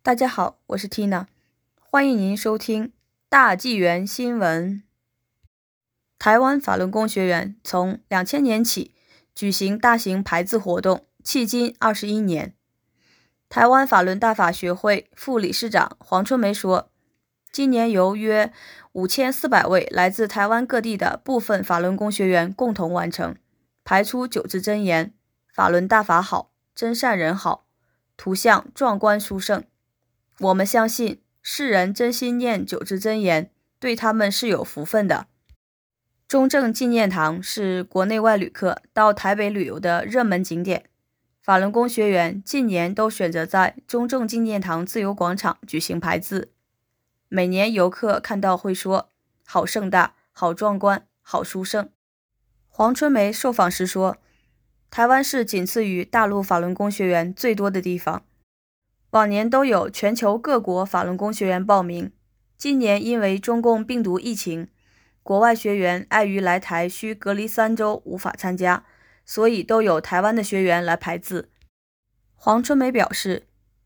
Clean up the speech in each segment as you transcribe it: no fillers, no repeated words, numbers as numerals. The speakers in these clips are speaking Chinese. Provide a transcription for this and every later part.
大家好，我是 Tina， 欢迎您收听大纪元新闻。台湾法轮功学员从2000年起举行大型排字活动，迄今21年。台湾法轮大法学会副理事长黄春梅说，今年由约5400位来自台湾各地的部分法轮功学员共同完成，排出9字真言：法轮大法好，真善人好，图像壮观殊胜。我们相信世人真心念9字真言，对他们是有福分的。中正纪念堂是国内外旅客到台北旅游的热门景点，法轮功学员近年都选择在中正纪念堂自由广场举行排字。每年游客看到会说，好盛大，好壮观，好殊胜。黄春梅受访时说，台湾是仅次于大陆法轮功学员最多的地方，往年都有全球各国法轮功学员报名，今年因为中共病毒疫情，国外学员碍于来台需隔离3周无法参加，所以都有台湾的学员来排字。黄春梅表示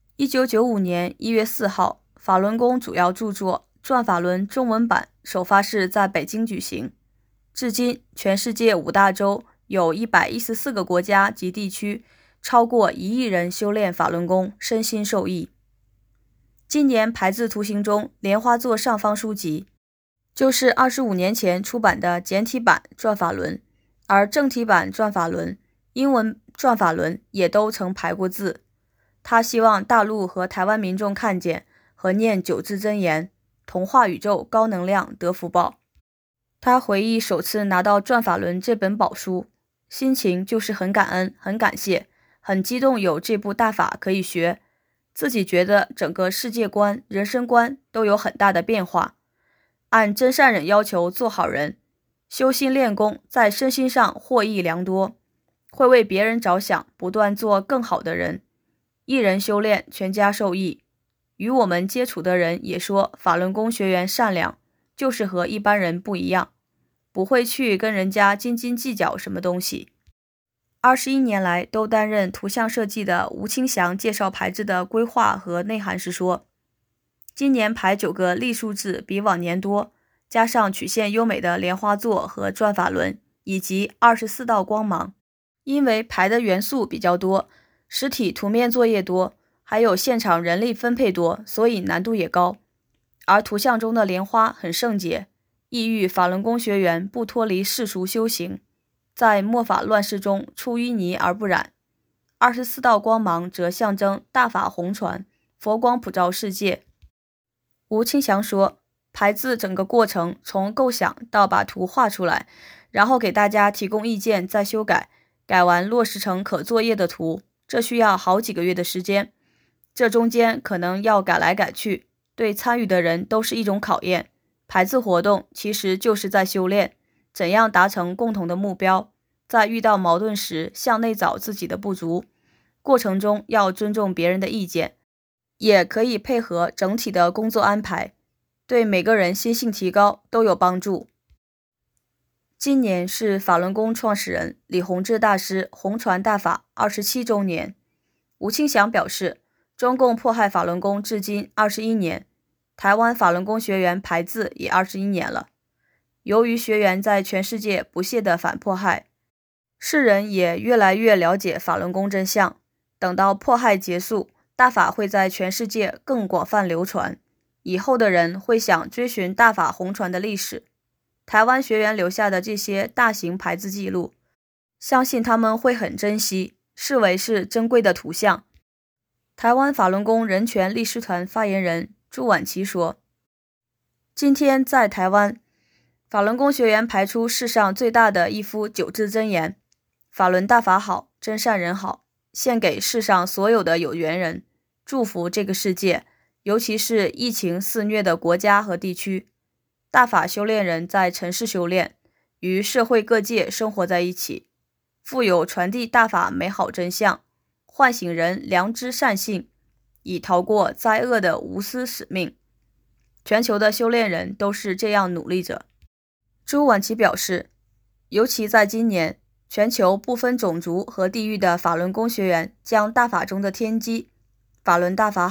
，1995年1月4号，法轮功主要著作《转法轮》中文版首发式在北京举行，至今全世界5大洲有114个国家及地区，超过1亿人修炼法轮功，身心受益。今年排字图形中莲花座上方书籍就是25年前出版的简体版转法轮，而正体版转法轮、英文转法轮也都曾排过字。他希望大陆和台湾民众看见和念9字真言，同化宇宙高能量得福报。他回忆首次拿到转法轮这本宝书，心情就是很感恩，很感谢，很激动有这部大法可以学，自己觉得整个世界观、人生观都有很大的变化。按真善忍要求做好人，修心练功，在身心上获益良多，会为别人着想，不断做更好的人。一人修炼，全家受益。与我们接触的人也说，法轮功学员善良，就是和一般人不一样，不会去跟人家斤斤计较什么东西。21年来都担任图像设计的吴清祥介绍排字的规划和内涵时说，今年排9个历数字比往年多，加上曲线优美的莲花座和转法轮，以及24道光芒。因为排的元素比较多，实体图面作业多，还有现场人力分配多，所以难度也高。而图像中的莲花很圣洁，意喻法轮功学员不脱离世俗修行，在末法乱世中出淤泥而不染。24道光芒则象征大法红传，佛光普照世界。吴清祥说，排字整个过程从构想到把图画出来，然后给大家提供意见再修改，改完落实成可作业的图，这需要好几个月的时间，这中间可能要改来改去，对参与的人都是一种考验。排字活动其实就是在修炼，怎样达成共同的目标，在遇到矛盾时向内找自己的不足，过程中要尊重别人的意见，也可以配合整体的工作安排，对每个人心性提高都有帮助。今年是法轮功创始人李洪志大师红传大法27周年。吴清祥表示，中共迫害法轮功至今21年，台湾法轮功学员排字也21年了。由于学员在全世界不懈的反迫害，世人也越来越了解法轮功真相。等到迫害结束，大法会在全世界更广泛流传，以后的人会想追寻大法红传的历史。台湾学员留下的这些大型排字记录，相信他们会很珍惜，视为是珍贵的图像。台湾法轮功人权历史团发言人朱婉琪说，今天在台湾，法轮功学员排出世上最大的一幅9字真言：法轮大法好，真善人好，献给世上所有的有缘人，祝福这个世界，尤其是疫情肆虐的国家和地区。大法修炼人在尘世修炼，与社会各界生活在一起，负有传递大法美好真相，唤醒人良知善性，以逃过灾厄的无私使命。全球的修炼人都是这样努力着。朱婉琪表示，尤其在今年，全球不分种族和地域的法轮功学员将大法中的天机法轮大法好，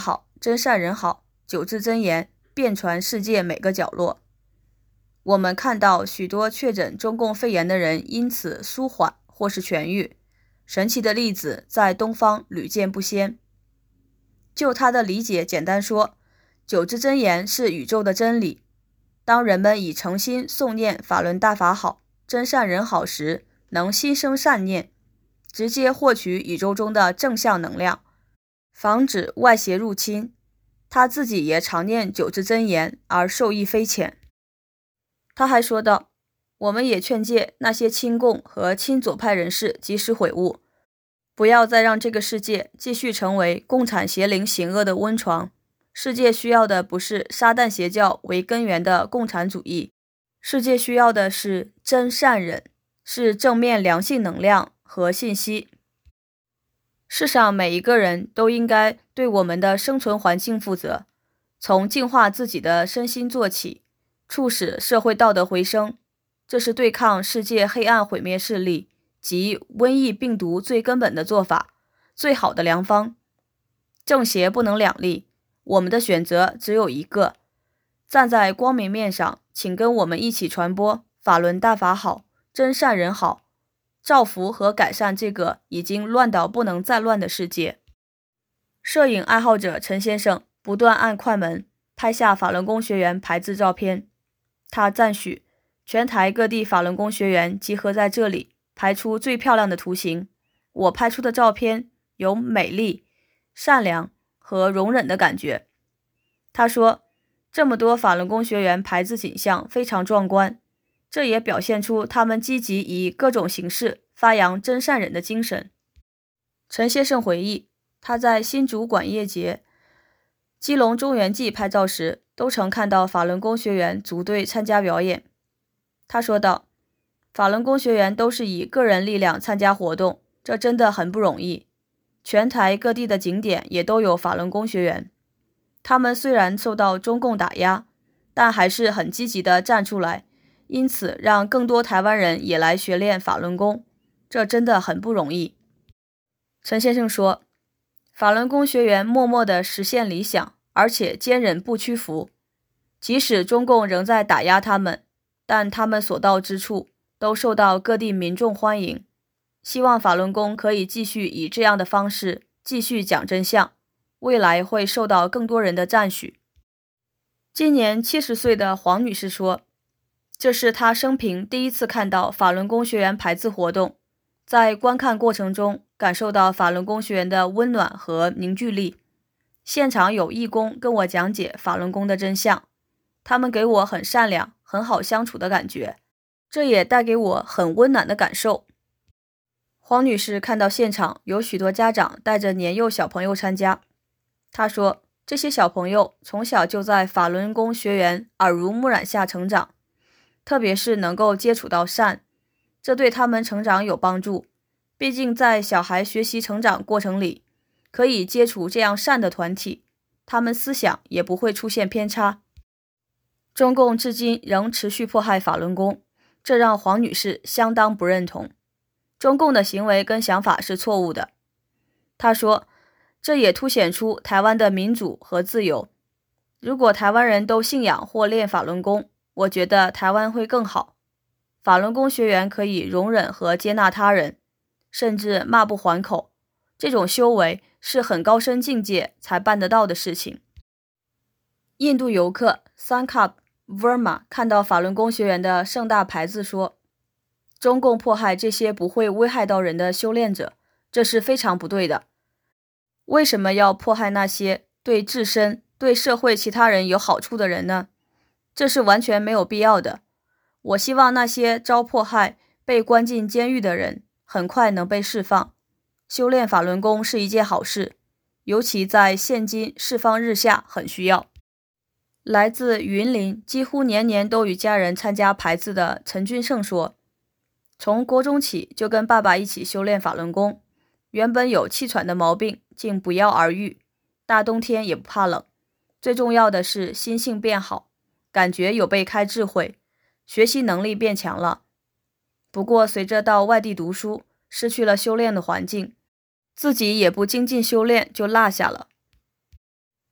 真善人好，九字真言遍传世界每个角落。我们看到许多确诊中共肺炎的人因此舒缓或是痊愈，神奇的例子在东方屡见不鲜。就他的理解简单说，九字真言是宇宙的真理。当人们以诚心诵念法轮大法好，真善人好时，能心生善念，直接获取宇宙中的正向能量，防止外邪入侵。他自己也常念九字真言而受益匪浅。他还说道，我们也劝诫那些亲共和亲左派人士及时悔悟，不要再让这个世界继续成为共产邪灵险恶的温床。世界需要的不是撒旦邪教为根源的共产主义，世界需要的是真善忍，是正面良性能量和信息。世上每一个人都应该对我们的生存环境负责，从净化自己的身心做起，促使社会道德回升，这是对抗世界黑暗毁灭势力及瘟疫病毒最根本的做法，最好的良方。正邪不能两立，我们的选择只有一个。站在光明面上，请跟我们一起传播法轮大法好，真善人好，造福和改善这个已经乱到不能再乱的世界。摄影爱好者陈先生不断按快门拍下法轮功学员排字照片，他赞许全台各地法轮功学员集合在这里，拍出最漂亮的图形。我拍出的照片有美丽、善良和容忍的感觉。他说，这么多法轮功学员排字景象非常壮观，这也表现出他们积极以各种形式发扬真善忍的精神。陈先生回忆，他在新竹管业节、基隆中原祭拍照时，都曾看到法轮功学员组队参加表演。他说道，法轮功学员都是以个人力量参加活动，这真的很不容易。全台各地的景点也都有法轮功学员，他们虽然受到中共打压，但还是很积极地站出来，因此让更多台湾人也来学练法轮功，这真的很不容易。陈先生说，法轮功学员默默地实现理想，而且坚忍不屈服，即使中共仍在打压他们，但他们所到之处都受到各地民众欢迎。希望法轮功可以继续以这样的方式继续讲真相，未来会受到更多人的赞许。今年70岁的黄女士说，这是她生平第一次看到法轮功学员排字活动，在观看过程中感受到法轮功学员的温暖和凝聚力。现场有义工跟我讲解法轮功的真相，他们给我很善良、很好相处的感觉，这也带给我很温暖的感受。黄女士看到现场有许多家长带着年幼小朋友参加，她说，这些小朋友从小就在法轮功学员耳濡目染下成长，特别是能够接触到善，这对他们成长有帮助。毕竟在小孩学习成长过程里，可以接触这样善的团体，他们思想也不会出现偏差。中共至今仍持续迫害法轮功，这让黄女士相当不认同。中共的行为跟想法是错误的。他说，这也凸显出台湾的民主和自由。如果台湾人都信仰或练法轮功，我觉得台湾会更好。法轮功学员可以容忍和接纳他人，甚至骂不还口，这种修为是很高深境界才办得到的事情。印度游客 Sankap Verma 看到法轮功学员的盛大牌子说，中共迫害这些不会危害到人的修炼者，这是非常不对的。为什么要迫害那些对自身、对社会其他人有好处的人呢？这是完全没有必要的。我希望那些遭迫害、被关进监狱的人很快能被释放。修炼法轮功是一件好事，尤其在现今世方日下很需要。来自云林，几乎年年都与家人参加排字的陈俊胜说，从国中起就跟爸爸一起修炼法轮功，原本有气喘的毛病竟不药而愈，大冬天也不怕冷，最重要的是心性变好，感觉有被开智慧，学习能力变强了。不过随着到外地读书，失去了修炼的环境，自己也不精进修炼就落下了。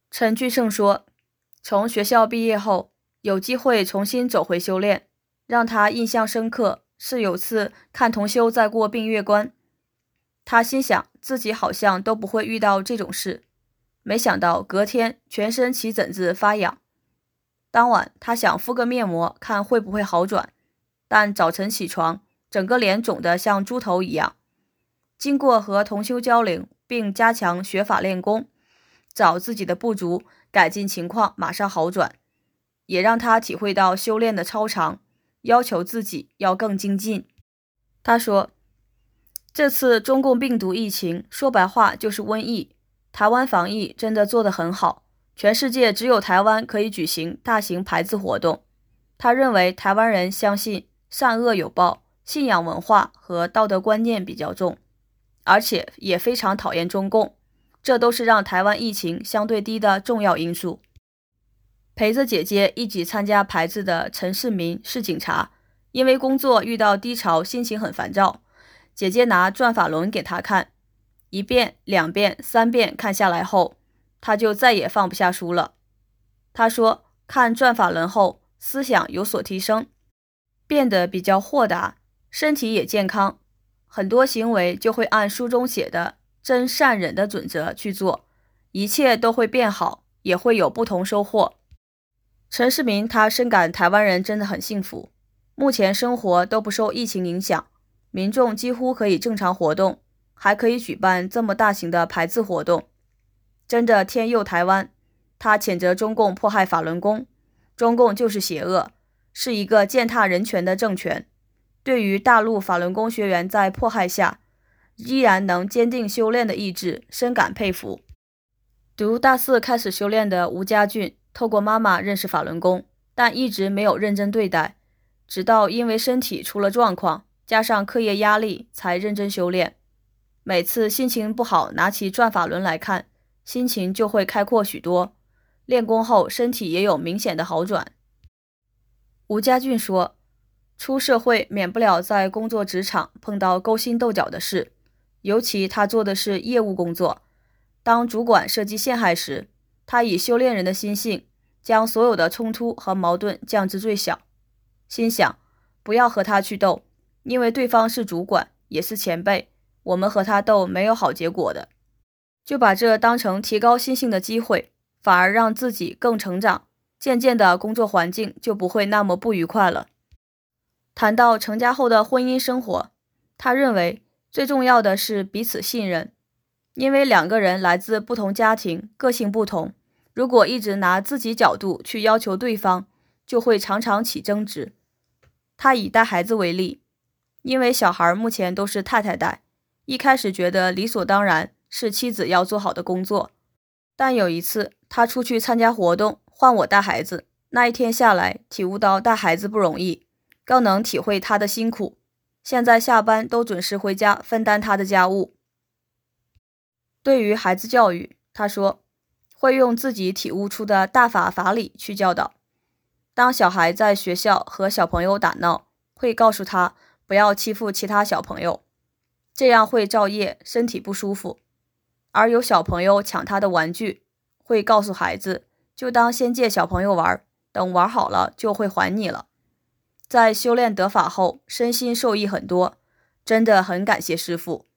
陈巨盛说，从学校毕业后，有机会重新走回修炼，让他印象深刻是有次看同修在过病月关，他心想自己好像都不会遇到这种事，没想到隔天全身起疹子发痒。当晚他想敷个面膜看会不会好转，但早晨起床整个脸肿得像猪头一样。经过和同修交流并加强学法练功，找自己的不足，改进情况，马上好转，也让他体会到修炼的超常，要求自己要更精进。他说，这次中共病毒疫情说白话就是瘟疫，台湾防疫真的做得很好，全世界只有台湾可以举行大型排字活动。他认为台湾人相信善恶有报，信仰文化和道德观念比较重，而且也非常讨厌中共，这都是让台湾疫情相对低的重要因素。陪着姐姐一起参加排字的陈世民是警察，因为工作遇到低潮，心情很烦躁。姐姐拿转法轮给他看，1遍、2遍、3遍看下来后，他就再也放不下书了。他说，看转法轮后，思想有所提升，变得比较豁达，身体也健康，很多行为就会按书中写的真善忍的准则去做，一切都会变好，也会有不同收获。陈世民他深感台湾人真的很幸福，目前生活都不受疫情影响，民众几乎可以正常活动，还可以举办这么大型的排字活动，真的天佑台湾。他谴责中共迫害法轮功，中共就是邪恶，是一个践踏人权的政权。对于大陆法轮功学员在迫害下依然能坚定修炼的意志，深感佩服。读大4开始修炼的吴家俊，透过妈妈认识法轮功，但一直没有认真对待，直到因为身体出了状况，加上课业压力才认真修炼。每次心情不好，拿起转法轮来看，心情就会开阔许多，练功后身体也有明显的好转。吴家俊说，出社会免不了在工作职场碰到勾心斗角的事，尤其他做的是业务工作，当主管设计陷害时，他以修炼人的心性，将所有的冲突和矛盾降至最小。心想，不要和他去斗，因为对方是主管，也是前辈，我们和他斗没有好结果的。就把这当成提高心性的机会，反而让自己更成长，渐渐的工作环境就不会那么不愉快了。谈到成家后的婚姻生活，他认为最重要的是彼此信任，因为2个人来自不同家庭，个性不同，如果一直拿自己角度去要求对方，就会常常起争执。他以带孩子为例，因为小孩目前都是太太带，一开始觉得理所当然是妻子要做好的工作，但有一次他出去参加活动，换我带孩子，那一天下来体悟到带孩子不容易，更能体会他的辛苦，现在下班都准时回家分担他的家务。对于孩子教育，他说会用自己体悟出的大法法理去教导。当小孩在学校和小朋友打闹，会告诉他不要欺负其他小朋友，这样会造业，身体不舒服。而有小朋友抢他的玩具，会告诉孩子，就当先借小朋友玩，等玩好了就会还你了。在修炼得法后，身心受益很多，真的很感谢师父。